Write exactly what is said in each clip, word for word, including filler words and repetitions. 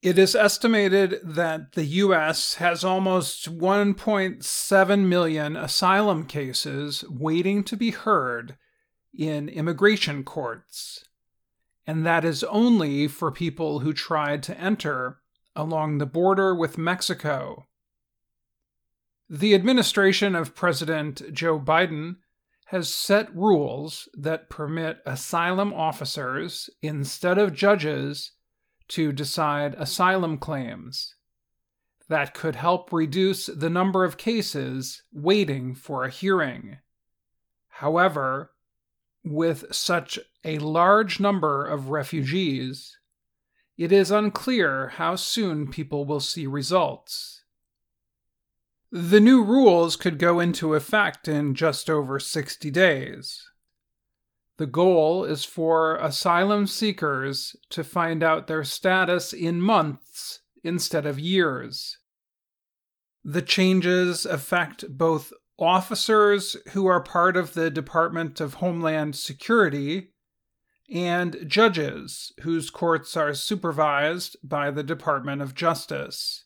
It is estimated that the U S has almost one point seven million asylum cases waiting to be heard in immigration courts, and that is only for people who tried to enter along the border with Mexico. The administration of President Joe Biden has set rules that permit asylum officers, instead of judges, to decide asylum claims. That could help reduce the number of cases waiting for a hearing. However, with such a large number of refugees, it is unclear how soon people will see results. The new rules could go into effect in just over sixty days. The goal is for asylum seekers to find out their status in months instead of years. The changes affect both officers who are part of the Department of Homeland Security and judges whose courts are supervised by the Department of Justice.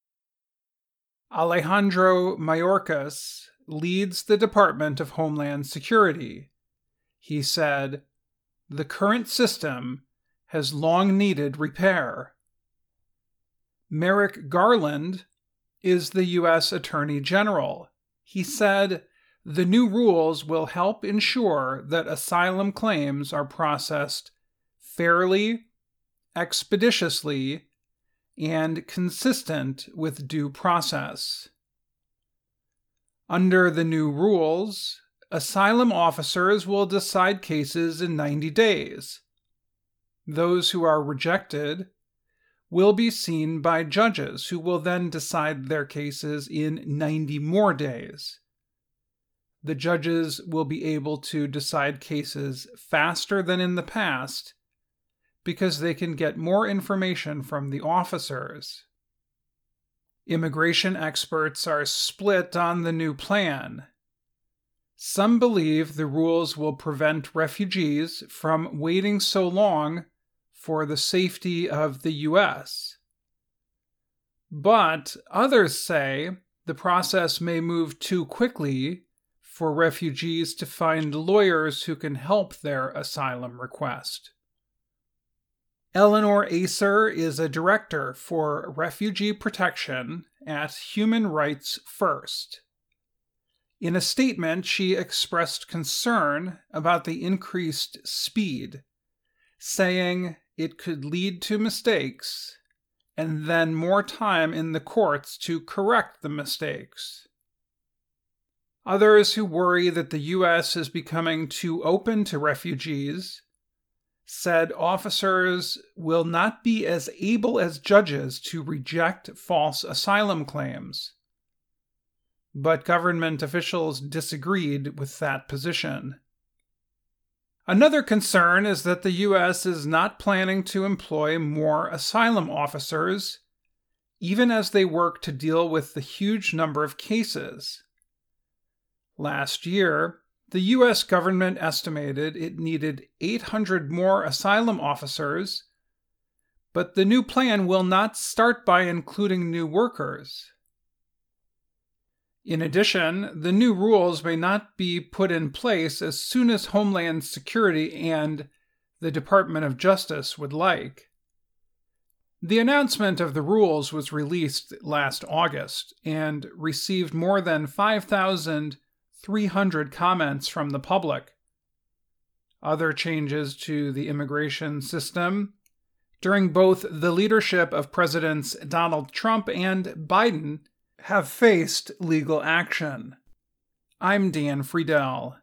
Alejandro Mayorkas leads the Department of Homeland Security. He said, "The current system has long needed repair." Merrick Garland is the U S Attorney General. He said, "The new rules will help ensure that asylum claims are processed fairly, expeditiously, and consistent with due process." Under the new rules, asylum officers will decide cases in ninety days. Those who are rejected will be seen by judges who will then decide their cases in ninety more days. The judges will be able to decide cases faster than in the past because they can get more information from the officers. Immigration experts are split on the new plan. Some believe the rules will prevent refugees from waiting so long for the safety of the U S. But others say the process may move too quickly for refugees to find lawyers who can help their asylum request. Eleanor Acer is a director for refugee protection at Human Rights First. In a statement, she expressed concern about the increased speed, saying it could lead to mistakes and then more time in the courts to correct the mistakes. Others who worry that the U S is becoming too open to refugees said officers will not be as able as judges to reject false asylum claims. But government officials disagreed with that position. Another concern is that the U S is not planning to employ more asylum officers, even as they work to deal with the huge number of cases. Last year, the U S government estimated it needed eight hundred more asylum officers, but the new plan will not start by including new workers. In addition, the new rules may not be put in place as soon as Homeland Security and the Department of Justice would like. The announcement of the rules was released last August and received more than five thousand three hundred comments from the public. Other changes to the immigration system during both the leadership of Presidents Donald Trump and Biden have faced legal action. I'm Dan Friedel.